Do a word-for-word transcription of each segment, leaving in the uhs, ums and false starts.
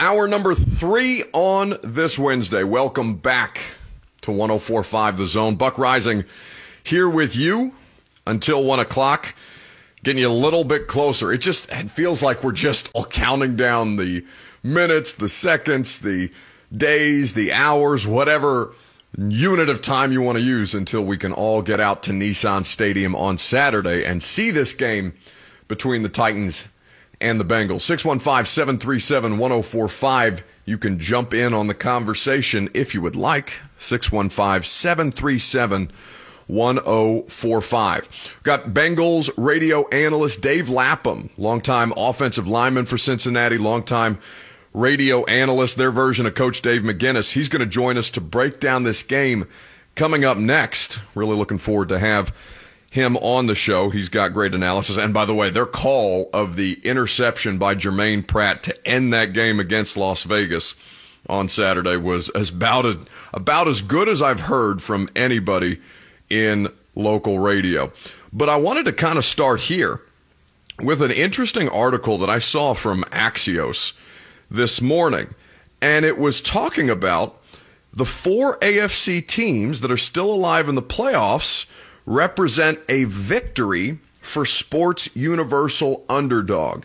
Hour number three on this Wednesday. Welcome back to one oh four point five The Zone. Buck Rising here with you until one o'clock, getting you a little bit closer. It just it feels like we're just all counting down the minutes, the seconds, the days, the hours, whatever unit of time you want to use until we can all get out to Nissan Stadium on Saturday and see this game between the Titans and the Bengals. six one five, seven three seven, one oh four five. You can jump in on the conversation if you would like. six one five, seven three seven, one oh four five. We've got Bengals radio analyst Dave Lapham, longtime offensive lineman for Cincinnati, longtime radio analyst, their version of Coach Dave McGinnis. He's going to join us to break down this game coming up next. Really looking forward to have him on the show. He's got great analysis. And by the way, their call of the interception by Jermaine Pratt to end that game against Las Vegas on Saturday was as about as, about as good as I've heard from anybody in local radio. But I wanted to kind of start here with an interesting article that I saw from Axios this morning. And it was talking about the four A F C teams that are still alive in the playoffs represent a victory for Sports Universal Underdog.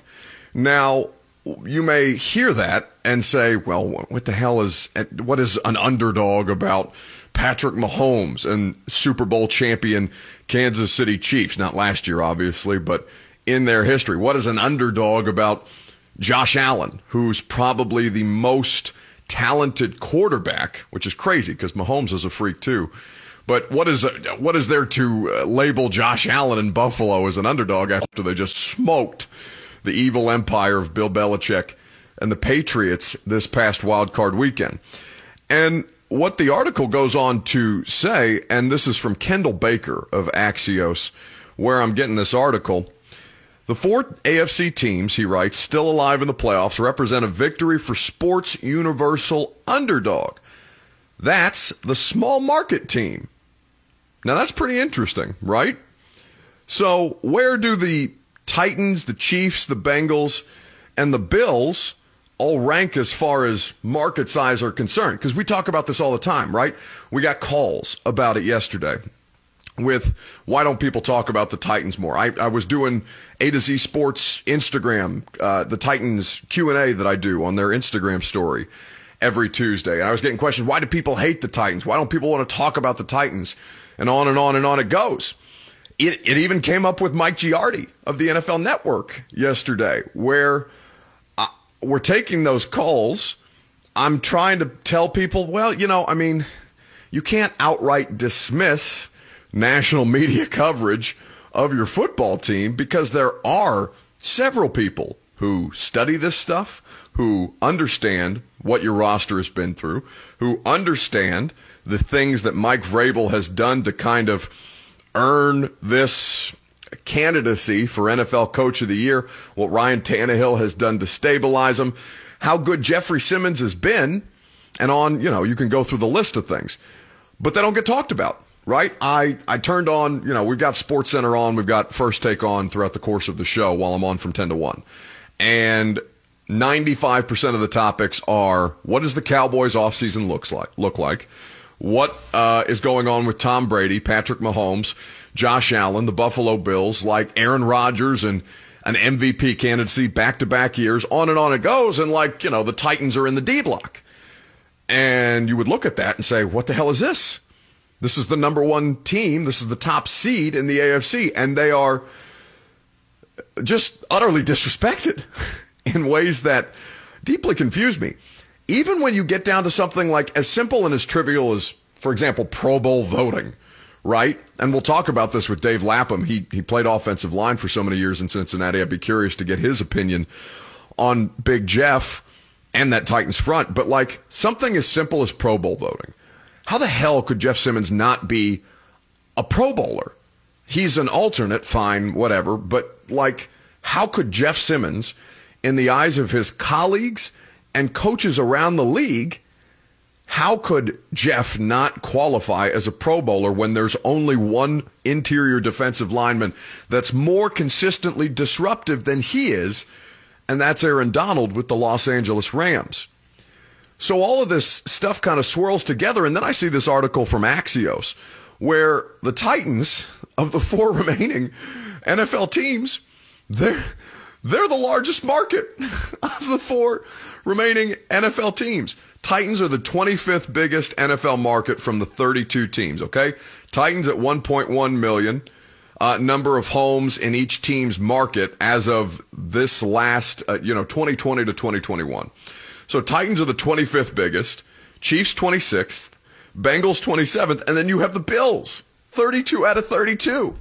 Now, you may hear that and say, well, what the hell is, what is an underdog about Patrick Mahomes and Super Bowl champion Kansas City Chiefs? Not last year, obviously, but in their history. What is an underdog about Josh Allen, who's probably the most talented quarterback, which is crazy because Mahomes is a freak too. But what is what is there to label Josh Allen in Buffalo as an underdog after they just smoked the evil empire of Bill Belichick and the Patriots this past wild card weekend? And what the article goes on to say, and this is from Kendall Baker of Axios, where I'm getting this article, the four A F C teams, he writes, still alive in the playoffs represent a victory for Sports Universal Underdog. That's the small market team. Now, that's pretty interesting, right? So where do the Titans, the Chiefs, the Bengals, and the Bills all rank as far as market size are concerned? Because we talk about this all the time, right? We got calls about it yesterday with why don't people talk about the Titans more? I, I was doing A to Z Sports Instagram, uh, the Titans Q and A that I do on their Instagram story every Tuesday. And I was getting questions, why do people hate the Titans? Why don't people want to talk about the Titans? And on and on and on it goes. It, it even came up with Mike Giardi of the N F L Network yesterday, where uh, we're taking those calls. I'm trying to tell people, well, you know, I mean, you can't outright dismiss national media coverage of your football team because there are several people who study this stuff, who understand what your roster has been through, who understand the things that Mike Vrabel has done to kind of earn this candidacy for N F L Coach of the Year, what Ryan Tannehill has done to stabilize him, how good Jeffrey Simmons has been, and on, you know, you can go through the list of things. But they don't get talked about, right? I, I turned on, you know, we've got SportsCenter on, we've got First Take on throughout the course of the show while I'm on from ten to one. And ninety-five percent of the topics are, what does the Cowboys offseason looks like, look like? What uh, is going on with Tom Brady, Patrick Mahomes, Josh Allen, the Buffalo Bills, like Aaron Rodgers and an M V P candidacy back-to-back years, on and on it goes. And like, you know, the Titans are in the D block. And you would look at that and say, what the hell is this? This is the number one team. This is the top seed in the A F C. And they are just utterly disrespected in ways that deeply confuse me. Even when you get down to something like as simple and as trivial as, for example, Pro Bowl voting, right? And we'll talk about this with Dave Lapham. He he played offensive line for so many years in Cincinnati. I'd be curious to get his opinion on Big Jeff and that Titans front. But like something as simple as Pro Bowl voting. How the hell could Jeff Simmons not be a Pro Bowler? He's an alternate, fine, whatever. But like, how could Jeff Simmons, in the eyes of his colleagues and coaches around the league, how could Jeff not qualify as a Pro Bowler when there's only one interior defensive lineman that's more consistently disruptive than he is and that's Aaron Donald with the Los Angeles Rams. So all of this stuff kind of swirls together, and then I see this article from Axios where the Titans, of the four remaining N F L teams, they're, they're the largest market of the four remaining N F L teams. Titans are the twenty-fifth biggest N F L market from the thirty-two teams, okay? Titans at one point one million. Uh, number of homes in each team's market as of this last, uh, you know, twenty twenty to twenty twenty-one. So Titans are the twenty-fifth biggest, Chiefs twenty-sixth, Bengals twenty-seventh, and then you have the Bills, thirty-two out of thirty-two.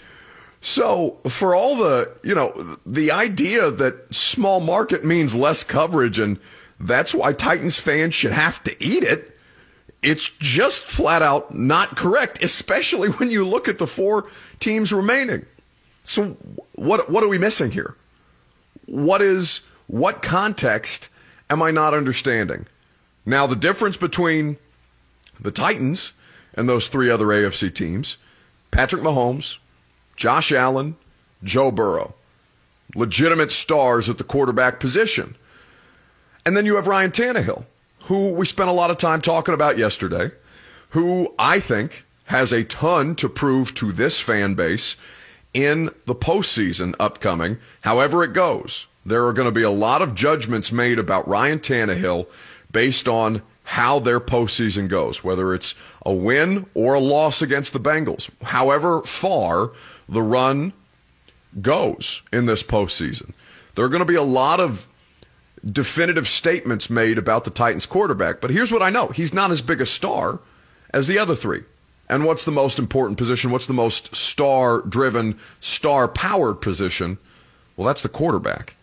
So for all the, you know, the idea that small market means less coverage and that's why Titans fans should have to eat it, it's just flat out not correct, especially when you look at the four teams remaining. So what what are we missing here? What is what context am I not understanding? Now, the difference between the Titans and those three other A F C teams, Patrick Mahomes, Josh Allen, Joe Burrow, legitimate stars at the quarterback position. And then you have Ryan Tannehill, who we spent a lot of time talking about yesterday, who I think has a ton to prove to this fan base in the postseason upcoming. However it goes, there are going to be a lot of judgments made about Ryan Tannehill based on how their postseason goes, whether it's a win or a loss against the Bengals. However far the run goes in this postseason, there are going to be a lot of definitive statements made about the Titans quarterback. But here's what I know. He's not as big a star as the other three. And what's the most important position? What's the most star-driven, star-powered position? Well, that's the quarterback.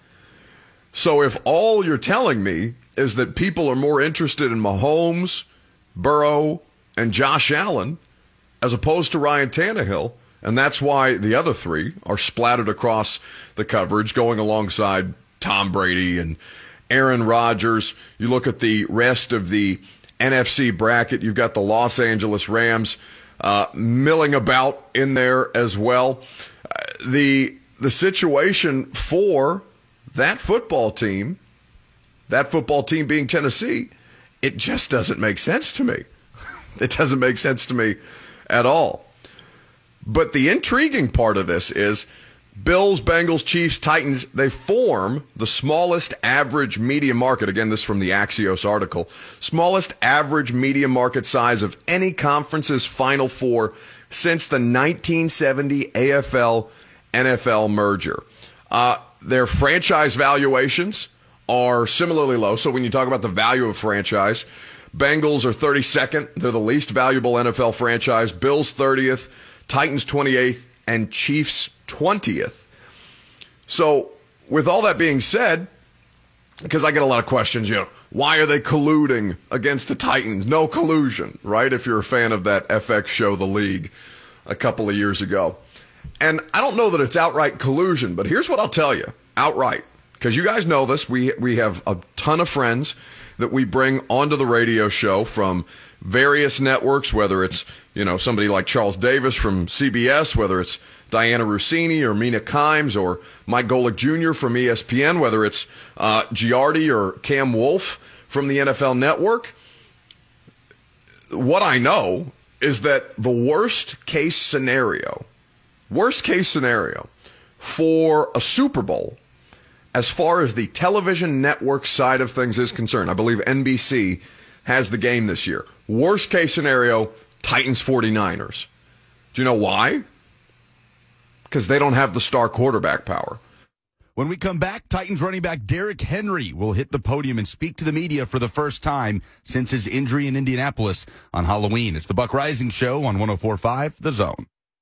So if all you're telling me is that people are more interested in Mahomes, Burrow, and Josh Allen as opposed to Ryan Tannehill, and that's why the other three are splattered across the coverage going alongside Tom Brady and Aaron Rodgers. You look at the rest of the N F C bracket, you've got the Los Angeles Rams uh, milling about in there as well. Uh, the the situation for that football team, that football team being Tennessee, it just doesn't make sense to me. It doesn't make sense to me at all. But the intriguing part of this is Bills, Bengals, Chiefs, Titans, they form the smallest average media market. Again, this from the Axios article. Smallest average media market size of any conference's Final Four since the nineteen seventy A F L N F L merger. Uh, their franchise valuations are similarly low. So when you talk about the value of a franchise, Bengals are thirty-second. They're the least valuable N F L franchise. Bills thirtieth, Titans twenty-eighth, and Chiefs twentieth. So with all that being said, because I get a lot of questions, you know, why are they colluding against the Titans? No collusion, right? If you're a fan of that F X show, The League, a couple of years ago. And I don't know that it's outright collusion, but here's what I'll tell you outright, because you guys know this. We we have a ton of friends that we bring onto the radio show from various networks, whether it's, you know, somebody like Charles Davis from C B S, whether it's Diana Rossini or Mina Kimes or Mike Golick Junior from E S P N, whether it's uh, Giardi or Cam Wolfe from the N F L Network. What I know is that the worst case scenario, worst case scenario for a Super Bowl, as far as the television network side of things is concerned, I believe N B C has the game this year. Worst case scenario, Titans forty-niners. Do you know why? Because they don't have the star quarterback power. When we come back, Titans running back Derrick Henry will hit the podium and speak to the media for the first time since his injury in Indianapolis on Halloween. It's the Buck Rising Show on one oh four point five The Zone.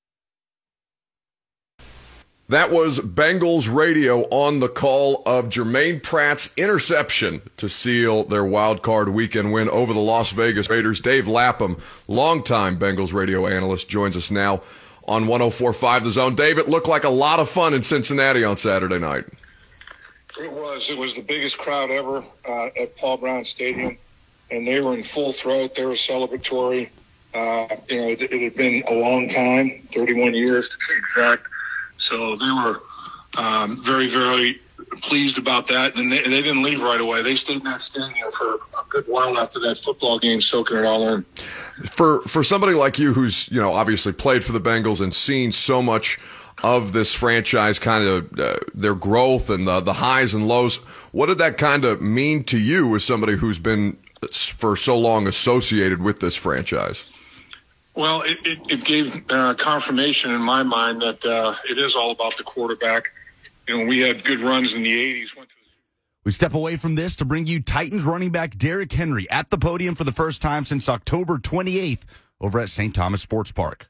That was Bengals radio on the call of Jermaine Pratt's interception to seal their wild card weekend win over the Las Vegas Raiders. Dave Lapham, longtime Bengals radio analyst, joins us now on one oh four point five The Zone. Dave, it looked like a lot of fun in Cincinnati on Saturday night. It was. It was the biggest crowd ever uh, at Paul Brown Stadium, and they were in full throat. They were celebratory. Uh, you know, it, it had been a long time, thirty-one years to be exact. So they were um, very, very, pleased about that. And they, they didn't leave right away. They stayed in that stadium for a good while after that football game, soaking it all in. For for somebody like you who's, you know, obviously played for the Bengals and seen so much of this franchise, kind of uh, their growth and the, the highs and lows, what did that kind of mean to you as somebody who's been for so long associated with this franchise? Well, it, it, it gave uh, confirmation in my mind that uh, it is all about the quarterback. You know, we had good runs in the eighties. Went to We step away from this to bring you Titans running back Derrick Henry at the podium for the first time since October twenty-eighth over at Saint Thomas Sports Park.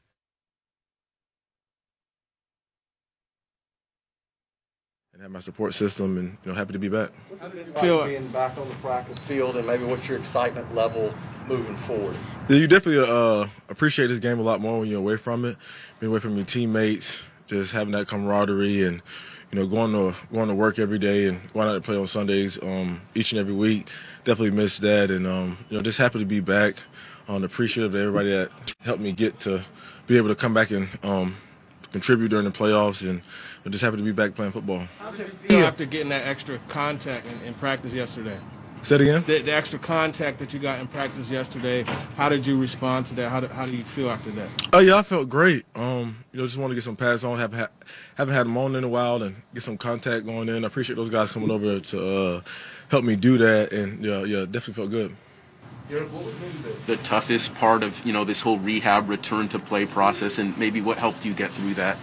And have my support system, and you know, happy to be back. How did it feel being back on the practice field, and maybe what's your excitement level moving forward? Yeah, you definitely uh, appreciate this game a lot more when you're away from it, being away from your teammates, just having that camaraderie, and you know, going to going to work every day and going out to play on Sundays um, each and every week. Definitely miss that, and um, you know, just happy to be back. Um, appreciative of everybody that helped me get to be able to come back and um, contribute during the playoffs, and I'm just happy to be back playing football. How did it feel after getting that extra contact in, in practice yesterday? Say it again? The, the extra contact that you got in practice yesterday, how did you respond to that? How do, how do you feel after that? Oh, yeah, I felt great. Um, you know, just want to get some pads on. Haven't had, haven't had them on in a while, and get some contact going in. I appreciate those guys coming over to uh, help me do that, and yeah, yeah, definitely felt good. What was maybe the, the toughest part of, you know, this whole rehab return to play process, and maybe what helped you get through that?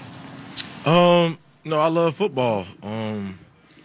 Um, no, I love football. Um,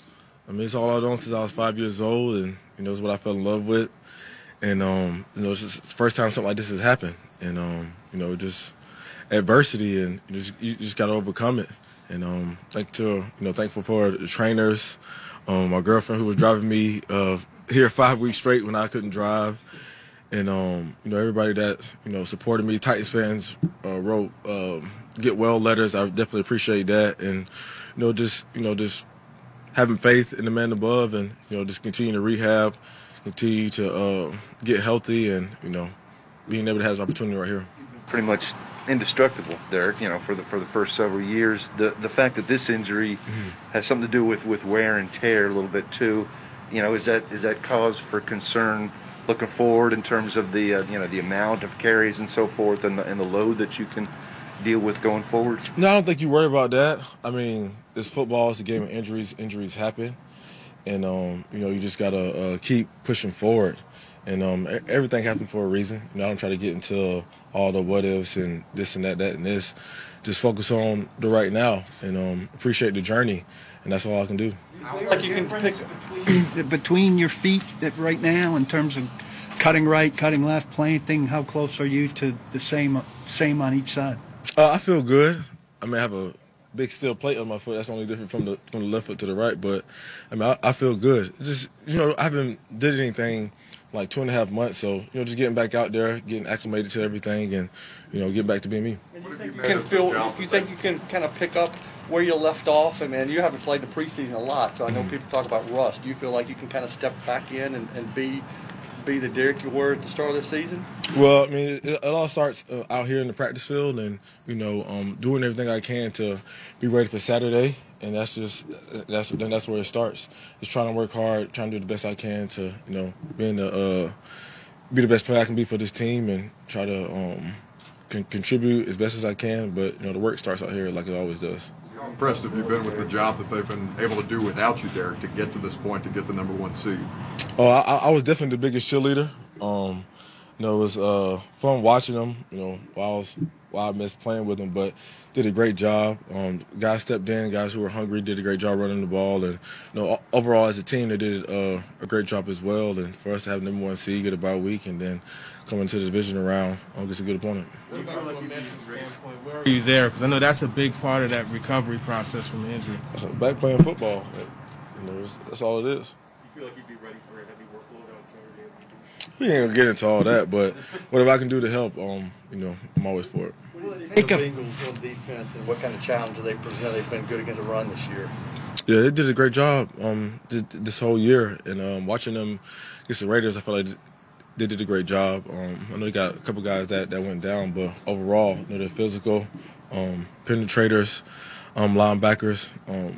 I mean, it's all I've done since I was five years old, and you know, it's what I fell in love with. And um, you know, it's just the first time something like this has happened, and um, you know, just adversity, and you just you just got to overcome it. And um, thank to you know, thankful for the trainers, um, my girlfriend who was driving me uh, here five weeks straight when I couldn't drive. And, um, you know, everybody that, you know, supported me, Titans fans uh, wrote um, get well letters. I definitely appreciate that. And, you know, just, you know, just having faith in the man above, and, you know, just continue to rehab, continue to uh, get healthy, and, you know, being able to have this opportunity right here. Pretty much indestructible, Derrick, you know, for the for the first several years. The the fact that this injury mm-hmm. has something to do with, with wear and tear a little bit too, you know, is that is that cause for concern looking forward in terms of the uh, you know, the amount of carries and so forth, and the, and the load that you can deal with going forward? No, I don't think you worry about that. I mean, it's football. It's a game of injuries. Injuries happen, and um, you know, you just gotta uh, keep pushing forward. And um, everything happens for a reason. You know, I don't try to get into all the what ifs and this and that, that and this. Just focus on the right now, and um, appreciate the journey, and that's all I can do. Like you can pick between your feet that right now in terms of cutting right, cutting left, playing thing, how close are you to the same same on each side? Uh, I feel good. I mean, I have a big steel plate on my foot. That's only different from the from the left foot to the right. But I mean, I, I feel good. Just, you know, I haven't did anything like two and a half months. So, you know, just getting back out there, getting acclimated to everything, and, you know, getting back to being me. And you think you can feel? You think you can kind of pick up where you left off? I mean, you haven't played the preseason a lot, so I know people talk about rust. Do you feel like you can kind of step back in and, and be be the Derrick you were at the start of the season? Well, I mean, it, it all starts uh, out here in the practice field, and, you know, um, doing everything I can to be ready for Saturday, and that's just that's then that's where it starts. Just trying to work hard, trying to do the best I can to, you know, being the uh, be the best player I can be for this team, and try to um, con- contribute as best as I can. But, you know, the work starts out here like it always does. How impressed have you been with the job that they've been able to do without you, Derrick, to get to this point, to get the number one seed? Oh, I, I was definitely the biggest cheerleader. Um, you know, it was uh, fun watching them, you know, while I, was, while I missed playing with them, but did a great job. Um, guys stepped in, guys who were hungry did a great job running the ball. And, you know, overall as a team, they did uh, a great job as well. And for us to have number one seed, get a bye week, and then come into the division round against a good opponent. What about from a mental standpoint? Where are you there? Because I know that's a big part of that recovery process from the injury. Back playing football, you know, that's all it is. You feel like you'd be ready for a heavy workload on Saturday? We ain't gonna get into all that, but whatever I can do to help, um, you know, I'm always for it. What do you think of the Bengals on defense, and what kind of challenge do they present? They've been good against the run this year. Yeah, they did a great job um, this whole year, and um, watching them against the Raiders, I feel like they did a great job. Um, I know they got a couple guys that, that went down, but overall, you know, they're physical, um, penetrators, um, linebackers. Um,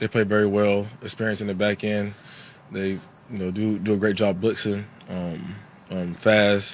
they play very well, experience in the back end. They, you know, do do a great job blitzing, um, um, fast,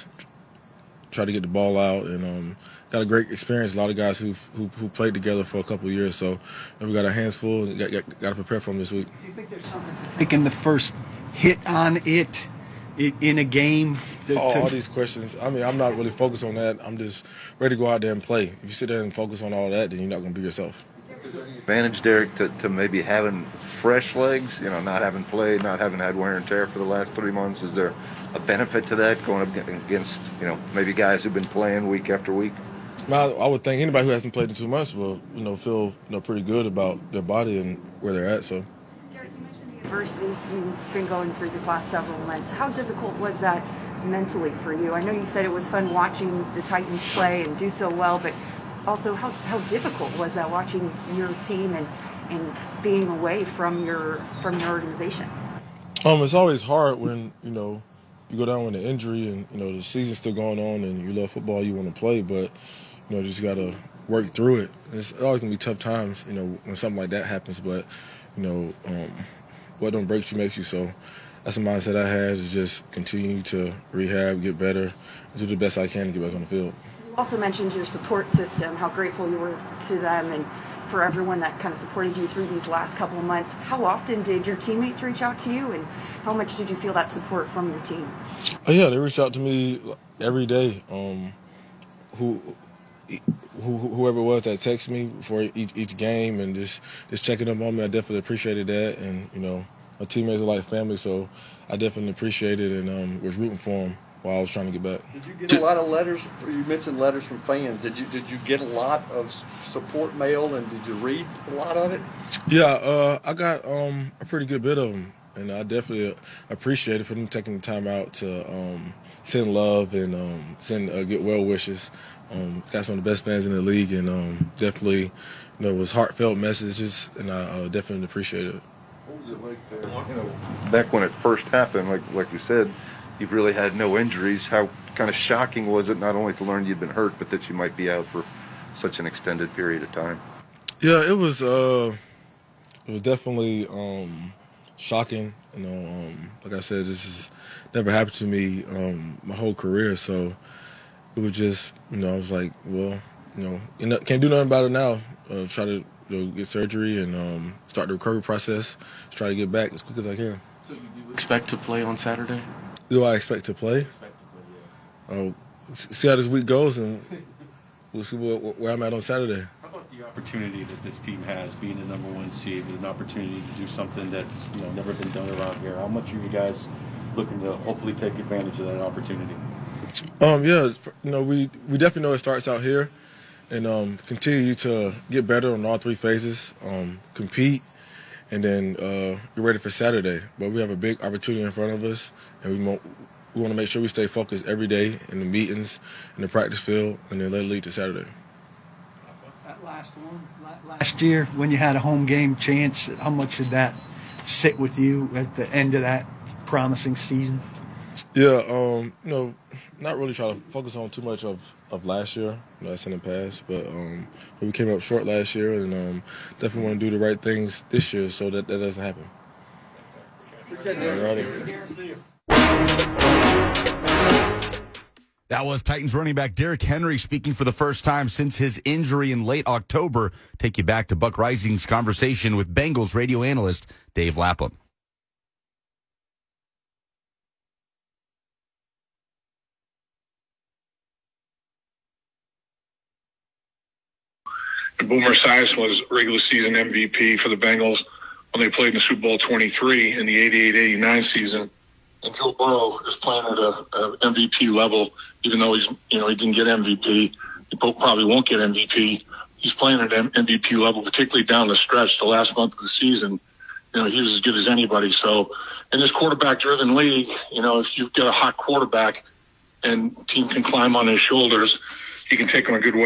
try to get the ball out, and um, got a great experience. A lot of guys who who who played together for a couple of years, so you know, we got our hands full and got, got, got to prepare for them this week. Do you think there's something taking the first hit on it in a game? To, all, to... all these questions. I mean, I'm not really focused on that. I'm just ready to go out there and play. If you sit there and focus on all that, then you're not going to be yourself. Advantage, Derek, to, to maybe having fresh legs, you know, not having played, not having had wear and tear for the last three months. Is there a benefit to that going up against, you know, maybe guys who've been playing week after week? Well, I would think anybody who hasn't played in two months will, you know, feel, you know, pretty good about their body and where they're at. So. Derek, you mentioned the adversity you've been going through these last several months. How difficult was that mentally for you? I know you said it was fun watching the Titans play and do so well, but also how, how difficult was that watching your team and, and being away from your from your organization? Um, it's always hard when, you know, you go down with an injury and, you know, the season's still going on and you love football, you want to play, but, you know, just got to work through it. It's always going to be tough times, you know, when something like that happens, but, you know, um, what don't break you makes you. So that's the mindset I had, is just continue to rehab, get better, do the best I can to get back on the field. You also mentioned your support system, how grateful you were to them and for everyone that kind of supported you through these last couple of months. How often did your teammates reach out to you, and how much did you feel that support from your team? Oh, yeah, they reach out to me every day. Um, who, who, whoever it was that texted me before each, each game and just, just checking up on me, I definitely appreciated that. And, you know, my teammates are like family, so I definitely appreciated it and um, was rooting for them while I was trying to get back. Did you get a lot of letters? You mentioned letters from fans. Did you did you get a lot of support mail, and did you read a lot of it? Yeah, uh, I got um, a pretty good bit of them, and I definitely appreciate it for them taking the time out to um, send love and um, send uh, get well wishes. Um, got some of the best fans in the league, and um, definitely, you know, it was heartfelt messages, and I uh, definitely appreciate it. What was it like there? You know, back when it first happened, like like you said, you've really had no injuries. How kind of shocking was it not only to learn you'd been hurt, but that you might be out for such an extended period of time? Yeah, it was. Uh, it was definitely um, shocking. You know, um, like I said, this has never happened to me um, my whole career. So it was just, you know, I was like, well, you know, you know can't do nothing about it now. Uh, try to you know, get surgery and um, start the recovery process. Try to get back as quick as I can. So you do expect to play on Saturday? Do I expect to play? Expect to play, yeah. Oh, see how this week goes, and we'll see where, where I'm at on Saturday. How about the opportunity that this team has, being the number one seed, with an opportunity to do something that's you know never been done around here? How much are you guys looking to hopefully take advantage of that opportunity? Um, yeah, you know, we, we definitely know it starts out here, and um, continue to get better on all three phases, um, compete, and then uh, get ready for Saturday. But we have a big opportunity in front of us, and we want, we want to make sure we stay focused every day in the meetings, in the practice field, and then let it lead to Saturday. That last one, last year when you had a home game chance, how much did that sit with you at the end of that promising season? Yeah, um, you know, not really try to focus on too much of, of last year. You know, that's in the past, but um, we came up short last year, and um, definitely want to do the right things this year so that that doesn't happen. That was Titans running back Derrick Henry speaking for the first time since his injury in late October. Take you back to Buck Rising's conversation with Bengals radio analyst Dave Lapham. Boomer Esiason was regular season M V P for the Bengals when they played in the Super Bowl twenty-three in the eighty-eight eighty-nine season. And Joe Burrow is playing at a, a M V P level, even though he's, you know, he didn't get M V P. He probably won't get M V P. He's playing at M V P level, particularly down the stretch, the last month of the season. You know, he was as good as anybody. So in this quarterback-driven league, you know, if you've got a hot quarterback and team can climb on his shoulders, he can take them a good way.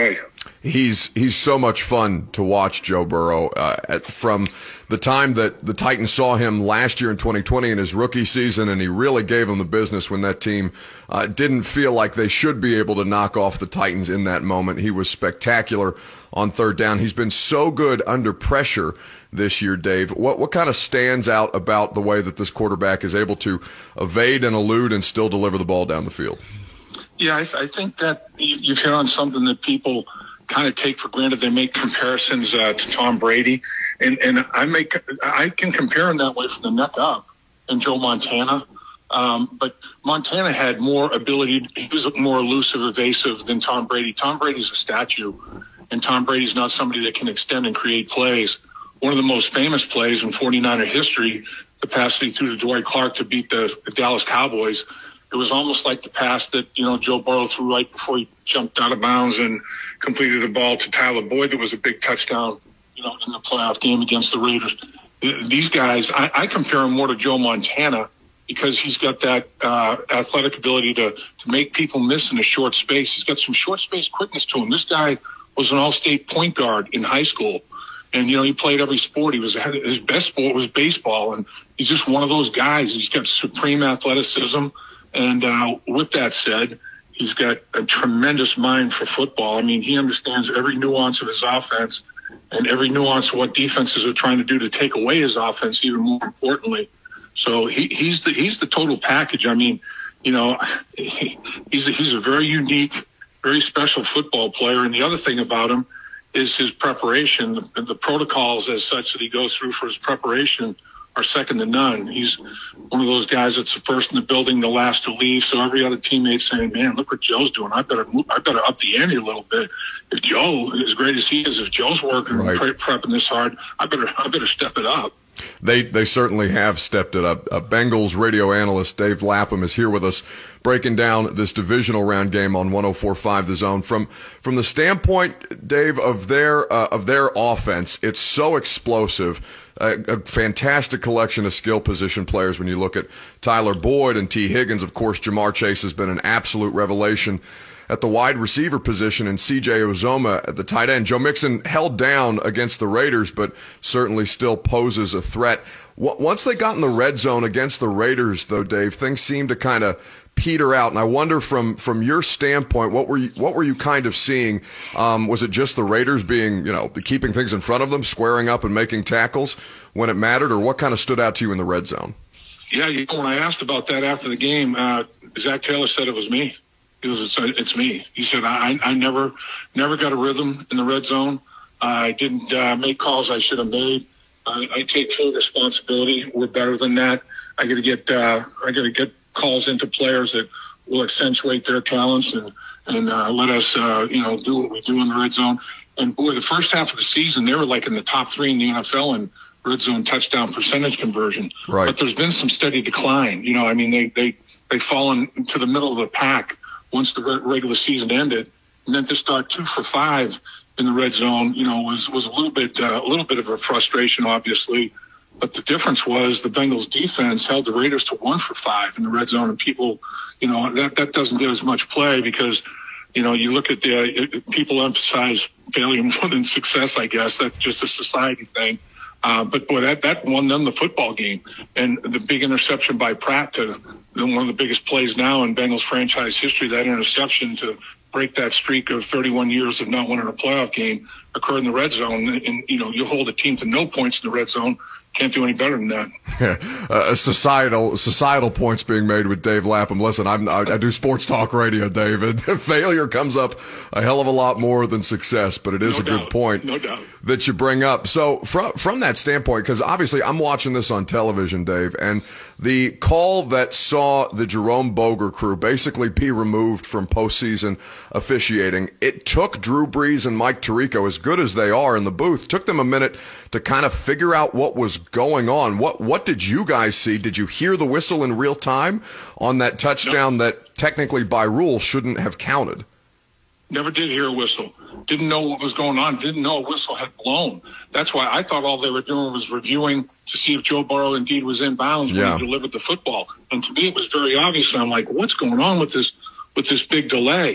He's he's so much fun to watch, Joe Burrow. Uh, at, from the time that the Titans saw him last year in twenty twenty in his rookie season, and he really gave them the business when that team uh, didn't feel like they should be able to knock off the Titans in that moment. He was spectacular on third down. He's been so good under pressure this year, Dave. What what kind of stands out about the way that this quarterback is able to evade and elude and still deliver the ball down the field? Yeah, I, I think that you, you've hit on something that people kind of take for granted. They make comparisons uh, to Tom Brady, and and I make I can compare him that way from the neck up, and Joe Montana. Um, but Montana had more ability. He was more elusive, evasive than Tom Brady. Tom Brady's a statue, and Tom Brady's not somebody that can extend and create plays. One of the most famous plays in forty-niner history, the pass that he threw to Dwight Clark to beat the, the Dallas Cowboys. It was almost like the pass that, you know, Joe Burrow threw right before he jumped out of bounds and completed a ball to Tyler Boyd that was a big touchdown, you know, in the playoff game against the Raiders. These guys, I, I compare him more to Joe Montana because he's got that uh, athletic ability to, to make people miss in a short space. He's got some short space quickness to him. This guy was an all-state point guard in high school. And, you know, he played every sport. He was his best sport was baseball. And he's just one of those guys. He's got supreme athleticism. And uh, with that said, he's got a tremendous mind for football. I mean, he understands every nuance of his offense and every nuance of what defenses are trying to do to take away his offense, even more importantly. So he, he's the he's the total package. I mean, you know, he, he's a, he's a very unique, very special football player. And the other thing about him is his preparation, the, the protocols as such that he goes through for his preparation are second to none. He's one of those guys that's the first in the building, the last to leave. So every other teammate's saying, man, look what Joe's doing. I better move, I better up the ante a little bit. If Joe, as great as he is, if Joe's working right. and pre- prepping this hard, I better, I better step it up. They they certainly have stepped it up. Uh, Bengals radio analyst Dave Lapham is here with us, breaking down this divisional round game on one oh four point five The Zone. From from the standpoint, Dave, of their uh, of their offense, it's so explosive. A, a fantastic collection of skill position players. When you look at Tyler Boyd and T. Higgins, of course, Jamar Chase has been an absolute revelation at the wide receiver position, and C J Uzomah at the tight end. Joe Mixon held down against the Raiders, but certainly still poses a threat. Once they got in the red zone against the Raiders, though, Dave, things seemed to kind of peter out. And I wonder, from from your standpoint, what were you what were you kind of seeing? Um, was it just the Raiders being, you know, keeping things in front of them, squaring up and making tackles when it mattered, or what kind of stood out to you in the red zone? Yeah, you know, when I asked about that after the game, uh, Zach Taylor said it was me. It was, it's, it's me. He said, I, I never, never got a rhythm in the red zone. I didn't uh, make calls I should have made. I, I take full responsibility. We're better than that. I got to get, uh, I got to get calls into players that will accentuate their talents and, and uh, let us, uh, you know, do what we do in the red zone. And boy, the first half of the season, they were like in the top three in the N F L in red zone touchdown percentage conversion. Right. But there's been some steady decline. You know, I mean, they, they, they've fallen to the middle of the pack once the regular season ended, and then to start two for five in the red zone, you know, was was a little bit uh, a little bit of a frustration, obviously. But the difference was the Bengals defense held the Raiders to one for five in the red zone, and people, you know, that that doesn't get as much play because, you know, you look at the uh, people emphasize failure more than success. I guess that's just a society thing. Uh, but boy, that, that won them the football game. And the big interception by Pratt to one of the biggest plays now in Bengals franchise history, that interception to break that streak of thirty-one years of not winning a playoff game occurred in the red zone. And, you know, you hold a team to no points in the red zone. Can't do any better than that. uh, societal societal points being made with Dave Lapham. Listen, I'm, I, I do sports talk radio, David. Failure comes up a hell of a lot more than success, but it is no a doubt. good point no doubt. that you bring up. So from from that standpoint, because obviously I'm watching this on television, Dave, and the call that saw the Jerome Boger crew basically be removed from postseason officiating, it took Drew Brees and Mike Tirico, as good as they are in the booth, took them a minute to kind of figure out what was going on. What what did you guys see? Did you hear the whistle in real time on that touchdown no. that technically by rule shouldn't have counted? Never did hear a whistle. Didn't know what was going on. Didn't know a whistle had blown. That's why I thought all they were doing was reviewing to see if Joe Burrow indeed was in bounds yeah. when he delivered the football. And to me, it was very obvious. And I'm like, what's going on with this with this big delay?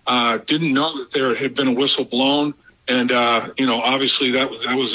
Uh, didn't know that there had been a whistle blown. And, uh, you know, obviously that was, that was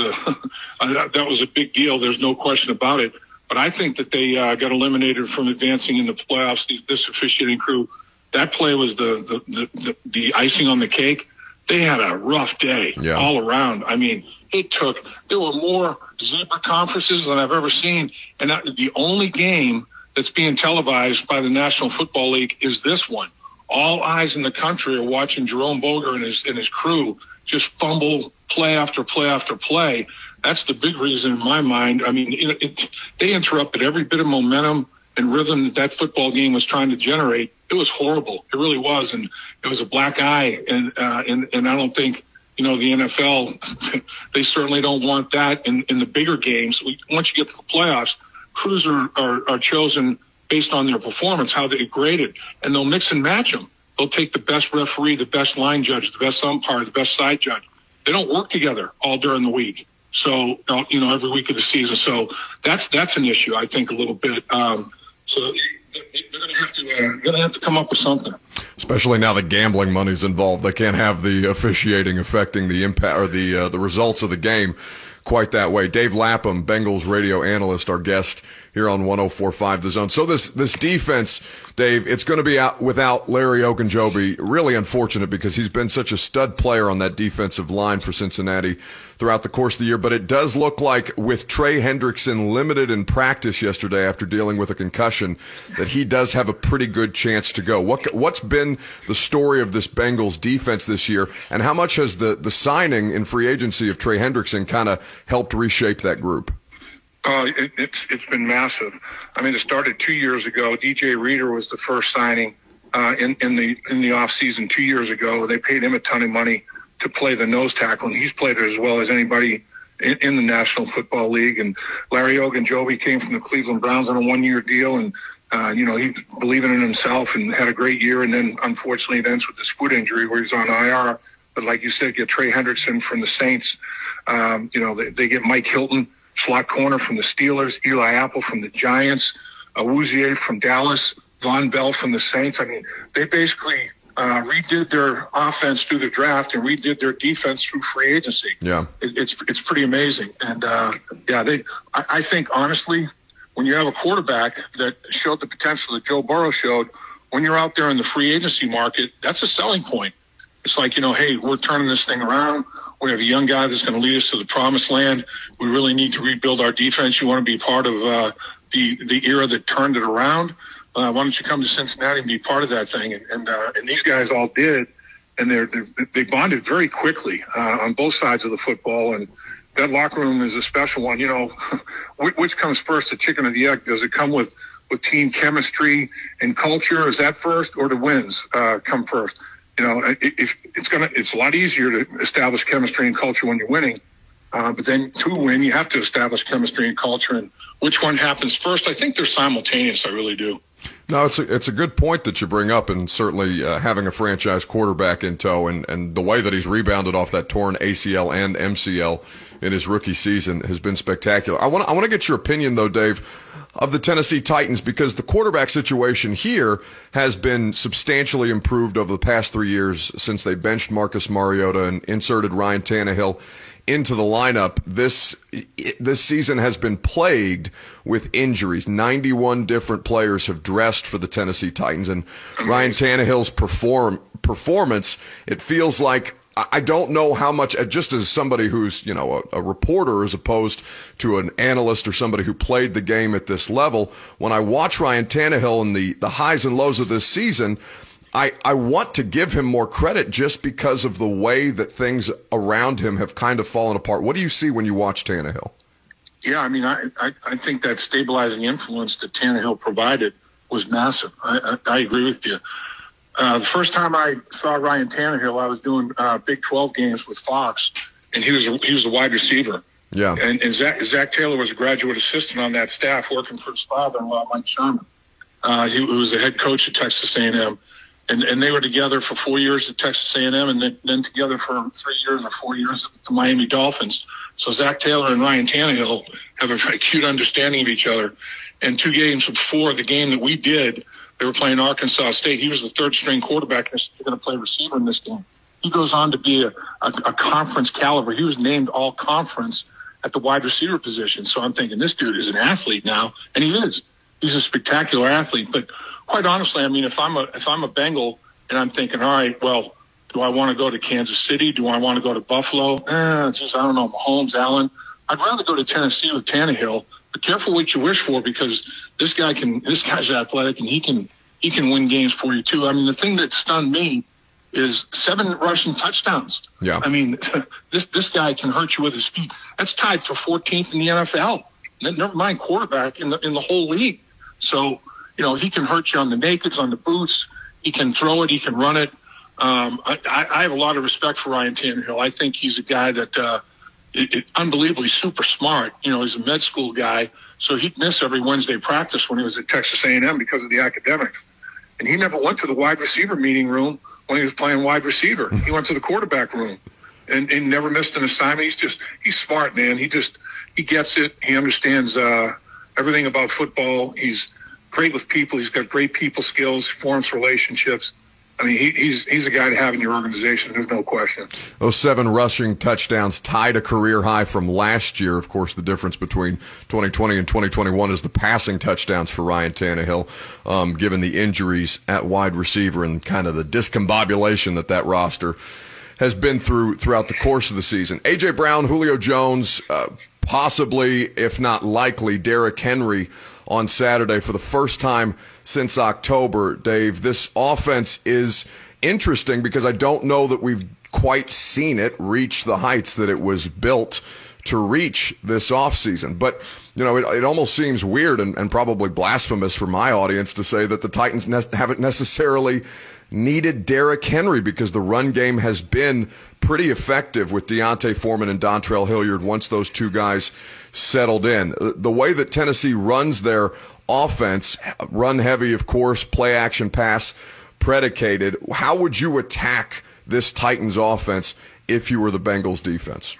a, that was a big deal. There's no question about it. But I think that they uh, got eliminated from advancing in the playoffs. This officiating crew, that play was the, the, the, the, the icing on the cake. They had a rough day yeah. all around. I mean, it took, there were more zebra conferences than I've ever seen. And that, the only game that's being televised by the National Football League is this one. All eyes in the country are watching Jerome Boger and his, and his crew just fumble play after play after play. That's the big reason in my mind. I mean, it, it, they interrupted every bit of momentum and rhythm that that football game was trying to generate. It was horrible. It really was. And it was a black eye. And, uh, and, and I don't think, you know, the N F L, they certainly don't want that in, in the bigger games. We, once you get to the playoffs, crews are, are, are chosen based on their performance, how they graded, and they'll mix and match them. They'll take the best referee, the best line judge, the best umpire, the best side judge. They don't work together all during the week. So, you know, every week of the season. So that's, that's an issue, I think, a little bit. Um, so they're going to have to, uh, going to have to come up with something. Especially now that gambling money's involved. They can't have the officiating affecting the impact or the, uh, the results of the game quite that way. Dave Lapham, Bengals radio analyst, our guest here on one oh four point five The Zone. So this this defense, Dave, it's going to be out without Larry Ogunjobi. Really unfortunate because he's been such a stud player on that defensive line for Cincinnati throughout the course of the year. But it does look like with Trey Hendrickson limited in practice yesterday after dealing with a concussion that he does have a pretty good chance to go. What, what's been the story of this Bengals defense this year, and how much has the, the signing in free agency of Trey Hendrickson kind of helped reshape that group? Uh, it, it's it's been massive. I mean, it started two years ago. D J Reader was the first signing uh, in in the in the off season two years ago. They paid him a ton of money to play the nose tackle, and he's played it as well as anybody in, in the National Football League. And Larry Ogunjobi came from the Cleveland Browns on a one-year deal, and uh, you know, he's believing in himself and had a great year. And then unfortunately, it ends with this foot injury where he's on I R. But like you said, get Trey Hendrickson from the Saints. Um, you know, they, they get Mike Hilton, slot corner from the Steelers, Eli Apple from the Giants, Awuzie from Dallas, Von Bell from the Saints. I mean, they basically uh, redid their offense through the draft and redid their defense through free agency. Yeah, it, it's it's pretty amazing. And uh, yeah, they. I, I think honestly, when you have a quarterback that showed the potential that Joe Burrow showed, when you're out there in the free agency market, that's a selling point. It's like, you know, hey, we're turning this thing around. We have a young guy that's going to lead us to the promised land. We really need to rebuild our defense. You want to be part of uh, the the era that turned it around. Uh, why don't you come to Cincinnati and be part of that thing? And and, uh, and these guys all did, and they're, they're they bonded very quickly uh, on both sides of the football. And that locker room is a special one. You know, which comes first, the chicken or the egg? Does it come with with team chemistry and culture? Is that first, or the wins uh, come first? You know, if it's gonna, it's a lot easier to establish chemistry and culture when you're winning. Uh, but then to win, you have to establish chemistry and culture. And which one happens first? I think they're simultaneous. I really do. No, it's a, it's a good point that you bring up, and certainly uh, having a franchise quarterback in tow and, and the way that he's rebounded off that torn A C L and M C L in his rookie season has been spectacular. I want I want to get your opinion, though, Dave, of the Tennessee Titans, because the quarterback situation here has been substantially improved over the past three years since they benched Marcus Mariota and inserted Ryan Tannehill into the lineup. This this season has been plagued with injuries. ninety-one different players have dressed for the Tennessee Titans, and Ryan Tannehill's perform performance, it feels like, I don't know how much, just as somebody who's, you know, a, a reporter as opposed to an analyst or somebody who played the game at this level, when I watch Ryan Tannehill and the, the highs and lows of this season, I, I want to give him more credit just because of the way that things around him have kind of fallen apart. What do you see when you watch Tannehill? Yeah, I mean, I, I, I think that stabilizing influence that Tannehill provided was massive. I, I, I agree with you. Uh, the first time I saw Ryan Tannehill, I was doing uh, Big twelve games with Fox, and he was a, he was a wide receiver. Yeah. And, and Zach, Zach Taylor was a graduate assistant on that staff, working for his father-in-law, Mike Sherman. Uh, he, he was the head coach at Texas A and M, and and they were together for four years at Texas A and M, and then, then together for three years or four years at the Miami Dolphins. So Zach Taylor and Ryan Tannehill have a very acute understanding of each other. And two games before the game that we did, They were playing Arkansas State. He was the third string quarterback, and they're going to play receiver in this game. He goes on to be a, a, a conference caliber. He was named all conference at the wide receiver position. So I'm thinking this dude is an athlete now, and he is. He's a spectacular athlete. But quite honestly, I mean, if I'm a if I'm a Bengal and I'm thinking, all right, well, do I want to go to Kansas City? Do I want to go to Buffalo? Eh, it's just, I don't know, Mahomes, Allen. I'd rather go to Tennessee with Tannehill. But careful what you wish for, because this guy can. This guy's athletic, and he can he can win games for you too. I mean, the thing that stunned me is seven rushing touchdowns. Yeah. I mean, this this guy can hurt you with his feet. That's tied for fourteenth in the N F L. Never mind quarterback in the in the whole league. So, you know, he can hurt you on the nakeds, on the boots. He can throw it. He can run it. Um, I, I have a lot of respect for Ryan Tannehill. I think he's a guy that uh, it, it, unbelievably super smart. You know, he's a med school guy, so he'd miss every Wednesday practice when he was at Texas A and M because of the academics. And he never went to the wide receiver meeting room when he was playing wide receiver. He went to the quarterback room and, and never missed an assignment. He's just, he's smart, man. He just, he gets it. He understands uh, everything about football. He's great with people. He's got great people skills, forms relationships. I mean, he, he's he's a guy to have in your organization. There's no question. Those seven rushing touchdowns tied a career high from last year. Of course, the difference between twenty twenty and twenty twenty-one is the passing touchdowns for Ryan Tannehill, um, given the injuries at wide receiver and kind of the discombobulation that that roster has been through throughout the course of the season. A J. Brown, Julio Jones, uh, possibly, if not likely, Derrick Henry on Saturday for the first time since October. Dave, this offense is interesting because I don't know that we've quite seen it reach the heights that it was built to reach this offseason. But, you know, it, it almost seems weird and, and probably blasphemous for my audience to say that the Titans ne- haven't necessarily needed Derrick Henry because the run game has been pretty effective with Deontay Foreman and Dontrell Hilliard once those two guys settled in. The way that Tennessee runs their offense, run heavy, of course, play action pass predicated, how would you attack this Titans offense if you were the Bengals defense?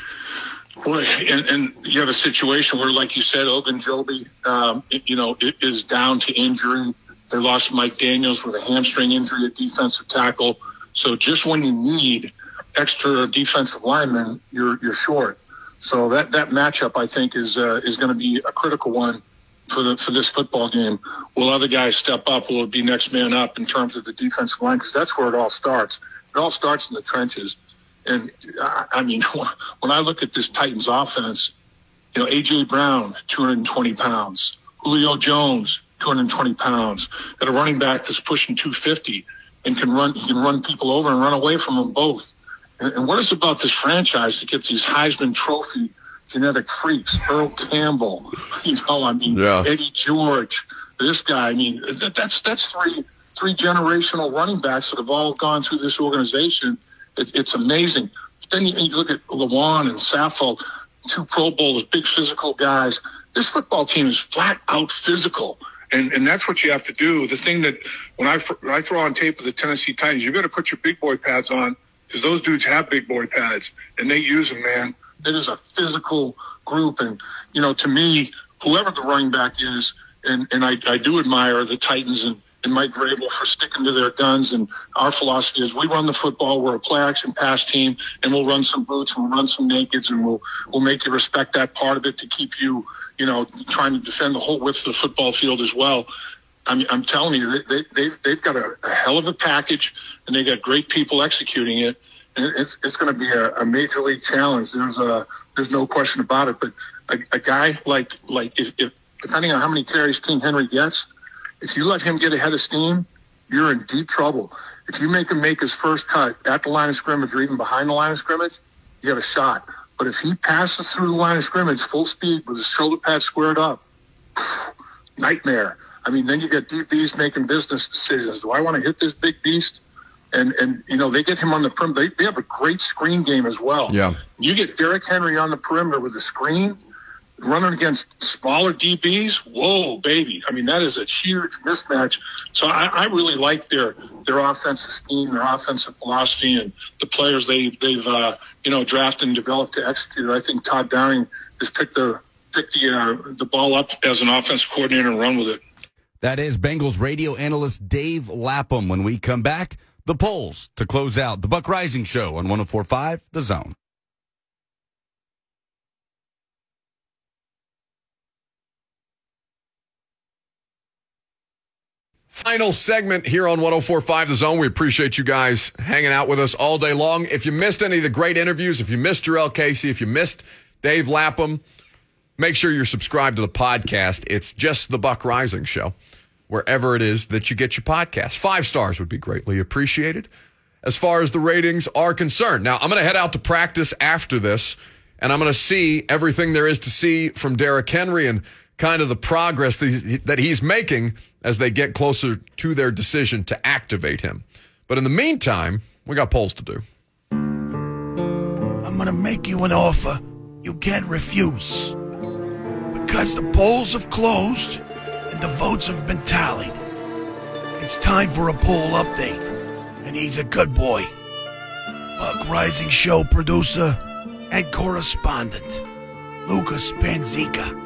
Boy, and, and you have a situation where, like you said, Ogunjobi, um, you know, it is down to injury. They lost Mike Daniels with a hamstring injury at defensive tackle. So just when you need extra defensive linemen, you're you're short. So that, that matchup, I think, is uh, is going to be a critical one for the for this football game. Will other guys step up? Will it be next man up in terms of the defensive line? Because that's where it all starts. It all starts in the trenches. And, I, I mean, when I look at this Titans offense, you know, A J. Brown, two hundred twenty pounds. Julio Jones, two hundred twenty pounds. Got a running back that's pushing two fifty and can run, he can run people over and run away from them both. And, and what is it about this franchise that gets these Heisman Trophy genetic freaks? Earl Campbell, you know, I mean, yeah. Eddie George, this guy. I mean, that, that's that's three three generational running backs that have all gone through this organization. It, it's amazing. Then you, you look at Lewan and Saffold, two Pro Bowlers, big physical guys. This football team is flat out physical. And and that's what you have to do. The thing that when I, when I throw on tape of the Tennessee Titans, you got to put your big boy pads on because those dudes have big boy pads and they use them, man. It is a physical group. And, you know, to me, whoever the running back is, and, and I, I do admire the Titans and, and Mike Vrabel for sticking to their guns. And our philosophy is we run the football. We're a play action pass team, and we'll run some boots, we'll run some nakeds, and we'll we'll make you respect that part of it to keep you, you know, trying to defend the whole width of the football field as well. I mean, I'm telling you, they, they, they've they've got a, a hell of a package, and they got great people executing it. And it's it's going to be a, a major league challenge. There's a there's no question about it. But a, a guy like like if, if depending on how many carries King Henry gets, if you let him get ahead of steam, you're in deep trouble. If you make him make his first cut at the line of scrimmage or even behind the line of scrimmage, you have a shot. But if he passes through the line of scrimmage full speed with his shoulder pad squared up, nightmare. I mean, then you get D Bs making business decisions. Do I want to hit this big beast? And, and you know, they get him on the perimeter. They, they have a great screen game as well. Yeah. You get Derrick Henry on the perimeter with a screen, running against smaller D Bs. Whoa, baby. I mean, that is a huge mismatch. So I, I really like their their offensive scheme, their offensive philosophy, and the players they, they've, uh, you know, drafted and developed to execute. I think Todd Downing has picked the, picked the, uh, the ball up as an offensive coordinator and run with it. That is Bengals radio analyst Dave Lapham. When we come back, the polls to close out the Buck Rising Show on one oh four point five The Zone. Final segment here on one oh four point five The Zone. We appreciate you guys hanging out with us all day long. If you missed any of the great interviews, if you missed Jurrell Casey, if you missed Dave Lapham, make sure you're subscribed to the podcast. It's just the Buck Rising Show, wherever it is that you get your podcast. Five stars would be greatly appreciated as far as the ratings are concerned. Now, I'm going to head out to practice after this, and I'm going to see everything there is to see from Derrick Henry and kind of the progress that he's, that he's making as they get closer to their decision to activate him. But in the meantime, we got polls to do. I'm going to make you an offer you can't refuse. Because the polls have closed and the votes have been tallied, it's time for a poll update. And he's a good boy. Buck Rising Show producer and correspondent, Lucas Panzica.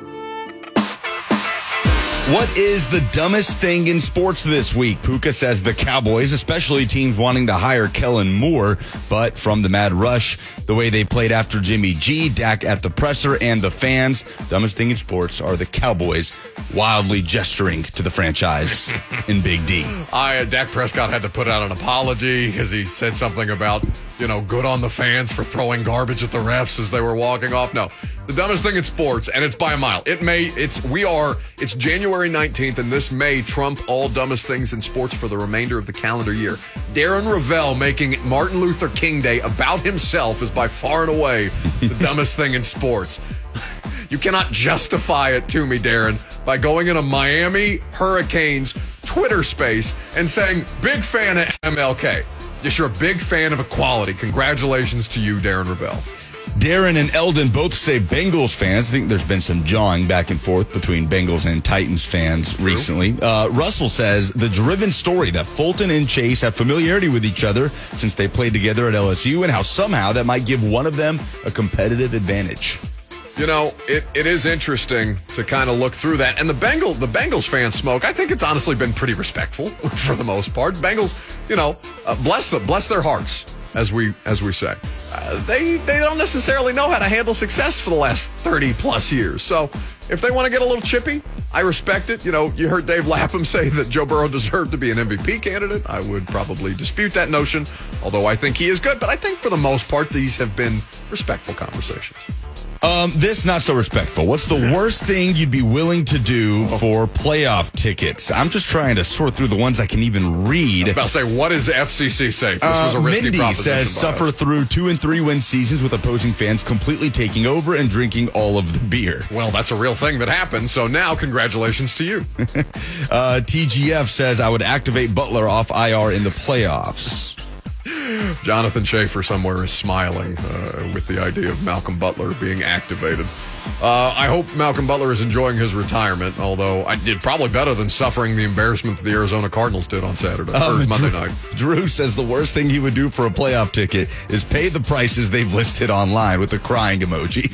What is the dumbest thing in sports this week? Puka says the Cowboys, especially teams wanting to hire Kellen Moore, but from the Mad Rush, the way they played after Jimmy G, Dak at the presser, and the fans. Dumbest thing in sports are the Cowboys wildly gesturing to the franchise in Big D. I, Dak Prescott had to put out an apology because he said something about, you know, good on the fans for throwing garbage at the refs as they were walking off. No, the dumbest thing in sports, and it's by a mile. It may, it's, we are, it's January nineteenth, and this may trump all dumbest things in sports for the remainder of the calendar year. Darren Ravel making Martin Luther King Day about himself is by far and away the dumbest thing in sports. You cannot justify it to me, Darren, by going in a Miami Hurricanes Twitter space and saying, big fan of M L K. Yes, you're a big fan of equality. Congratulations to you, Darren Ravel. Darren and Eldon both say Bengals fans. I think there's been some jawing back and forth between Bengals and Titans fans True. recently. Uh, Russell says the driven story that Fulton and Chase have familiarity with each other since they played together at L S U and how somehow that might give one of them a competitive advantage. You know, it, it is interesting to kind of look through that. And the Bengal, the Bengals fan smoke, I think it's honestly been pretty respectful for the most part. Bengals, you know, uh, bless them, bless their hearts, as we as we say. Uh, they they don't necessarily know how to handle success for the last thirty plus years. So if they want to get a little chippy, I respect it. You know, you heard Dave Lapham say that Joe Burrow deserved to be an M V P candidate. I would probably dispute that notion, although I think he is good. But I think for the most part, these have been respectful conversations. Um, this not so respectful. What's the worst thing you'd be willing to do for playoff tickets? I'm just trying to sort through the ones I can even read. I was about to say, what is F C C safe? This was a uh, risky Mindy proposition. says suffer us. through two and three win seasons with opposing fans completely taking over and drinking all of the beer. Well, that's a real thing that happened. So now, congratulations to you. uh, T G F says I would activate Butler off I R in the playoffs. Jonathan Schaefer somewhere is smiling uh, with the idea of Malcolm Butler being activated. Uh, I hope Malcolm Butler is enjoying his retirement, although I did probably better than suffering the embarrassment that the Arizona Cardinals did on Saturday um, or Monday Drew, night. Drew says the worst thing he would do for a playoff ticket is pay the prices they've listed online with a crying emoji.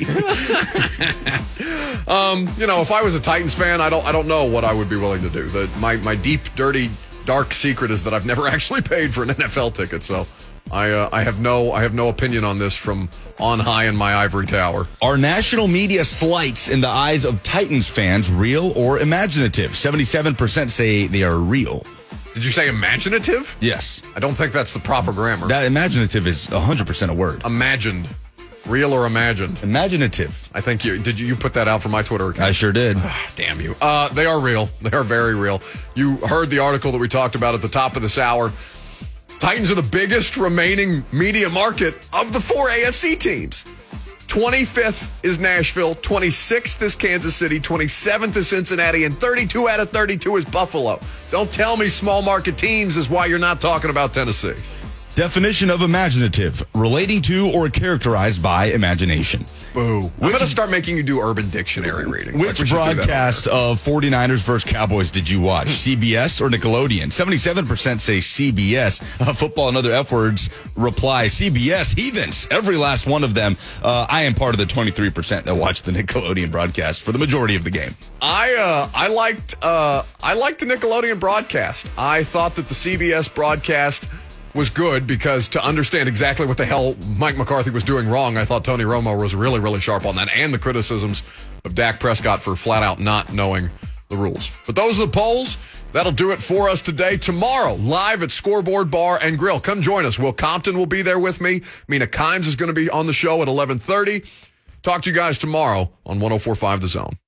um, you know, if I was a Titans fan, I don't, I don't know what I would be willing to do. The, my, my deep, dirty, dark secret is that I've never actually paid for an N F L ticket, so I uh, I have no I have no opinion on this from on high in my ivory tower. Are national media slights in the eyes of Titans fans real or imaginative? seventy-seven percent say they are real. Did you say imaginative? Yes. I don't think that's the proper grammar. That imaginative is one hundred percent a word. Imagined. Real or imagined? Imaginative. I think you did. You, you put that out for my Twitter account? I sure did. Damn you. Uh, they are real. They are very real. You heard the article that we talked about at the top of this hour. Titans are the biggest remaining media market of the four A F C teams. twenty-fifth is Nashville, twenty-sixth is Kansas City, twenty-seventh is Cincinnati, and thirty-two out of thirty-two is Buffalo. Don't tell me small market teams is why you're not talking about Tennessee. Definition of imaginative, relating to or characterized by imagination. Boo. I'm going to start making you do Urban Dictionary reading. Which like broadcast of 49ers versus Cowboys did you watch? C B S or Nickelodeon? seventy-seven percent say C B S. Uh, football and other F words reply C B S. Heathens. Every last one of them. Uh, I am part of the twenty-three percent that watched the Nickelodeon broadcast for the majority of the game. I uh, I liked uh, I liked the Nickelodeon broadcast. I thought that the C B S broadcast was good because to understand exactly what the hell Mike McCarthy was doing wrong, I thought Tony Romo was really, really sharp on that, and the criticisms of Dak Prescott for flat out not knowing the rules. But those are the polls. That'll do it for us today. Tomorrow, live at Scoreboard Bar and Grill. Come join us. Will Compton will be there with me. Mina Kimes is going to be on the show at eleven thirty. Talk to you guys tomorrow on one oh four point five The Zone.